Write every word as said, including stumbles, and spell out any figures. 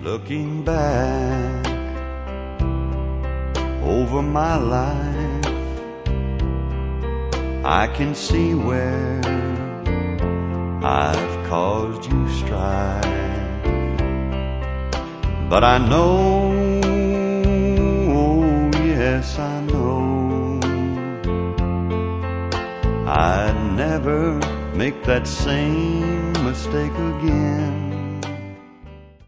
Looking back over my life, I can see where I've caused you strife. But I know, oh yes I know, I'd never make that same mistake again.